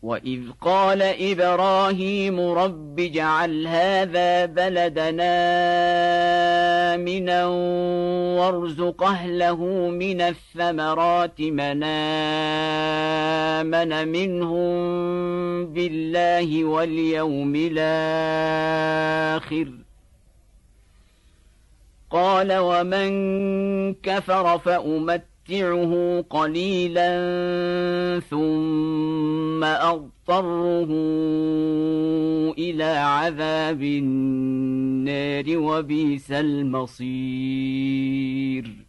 وإذ قال إبراهيم رب اجعل هذا بلدنا آمنا وارزق أهله من الثمرات من آمن منهم بالله واليوم الآخر قال ومن كفر فأمتعه قليلا ثم أضطره إلى عذاب النار وبئس المصير.